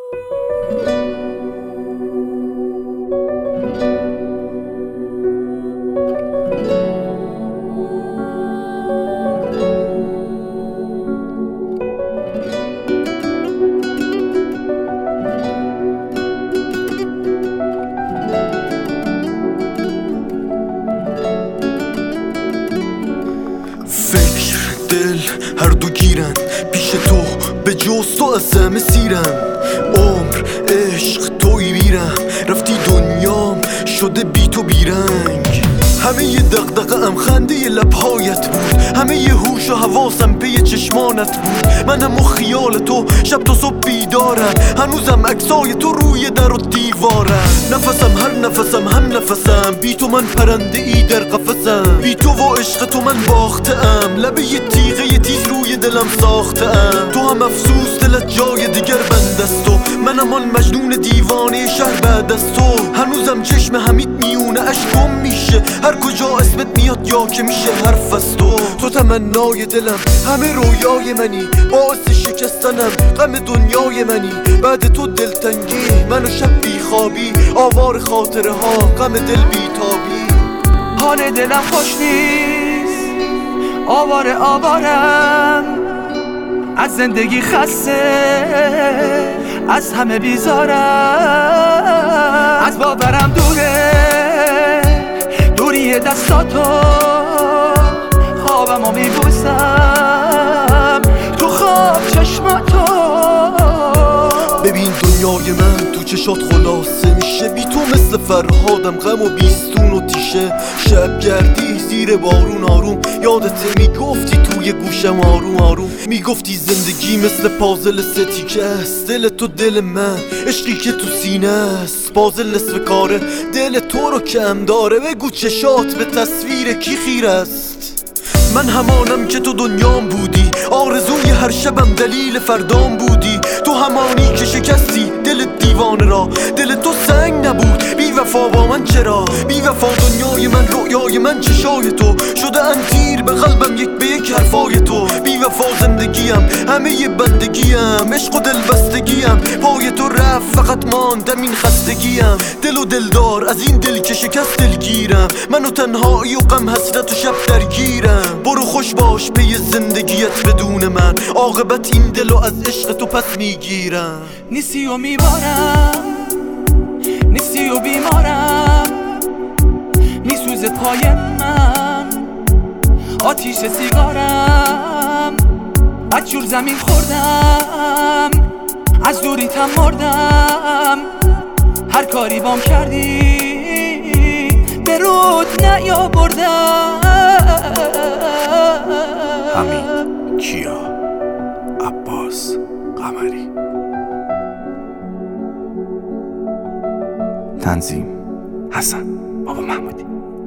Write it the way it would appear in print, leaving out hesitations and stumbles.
فکر دل هر دو گیرن پیش تو به جز تو از همه سیرم. عمر عشق توی بیرم رفتی دنیام شده بی تو بیرنگ. همه ی دغدغه ام خنده ی لبهایت بود، همه ی هوش و حواسم پی چشمانت بود. منم و خیال تو شب تا صبح بیدارم، هنوزم عکسای تو روی در و دیوارم. نفسم هر نفسم هم نفسم، بی تو من پرنده ای در قفسم. بی تو و عشق تو من باختم، لبه ی تیغه ی تیز روی دلم ساختم. تو هم افسوس دلت جای دیگر بند است و منم آن مجنون دیوانه شهر بعد از تو. هنوزم چشم حمید میونه اش گم میشه، هر کجا اسمت میاد یا که میشه حرف از تو. تو تمنای دلم، همه رویای منی، باعث شکستنم غم دنیای منی. بعد تو دلتنگی منو شب بیخوابی، آوار خاطره ها غم دل بیتابی. حال دلم خوش نیست، آوارم از زندگی خسته، از همه بیزارم، از باورم دوری دستاتو، خوابمو میبوسم تو خواب چشماتو. ببین دنیای من تو چشات خلاصه میشه، بی تو مثل فرهادم غم و بیستون و تیشه. شب گردی زیر بارون آروم، یادت میگفتی توی گوشم آروم آروم. میگفتی زندگی مثل پازل ستیکه است، دل تو دل من، عشقی که تو سینه است. پازل نصف کاره دل تو رو کم داره، بگو چشات به تصویر کی خیر است. من همانم که تو دنیام بودی، آرزوی هر شبم دلیل فردام بودی. تو همانی که شکستی دل دیوانه را، دل تو سنگ نبود بی وفا با من چرا؟ بی وفا دنیای من، رویای من، چشای تو شده ان تیر به قلبم یک به یک حرفای تو. بی وفا زندگیم، همه ی بندگیم، عشق و دل بستگیم، پای تو رفت فقط ماندم این خستگیم. دل و دلدار از این دل که شکست دلگیرم، منو تنهایی و غم حسرت و شب درگیرم. برو خوش باش پی زندگیت بدون من، عاقبت این دلو از عشق تو پس میگیرم. نیستی و میبارم، نیستی و بیمارم، میسوزه پای من آتیش سیگارم. از جور زمین خوردم، از دوریتم مردم، هر کاری بام کردی به رود نیاوردم. حمید کیا، عباس قمری. تنظیم حسن بابا محمودی.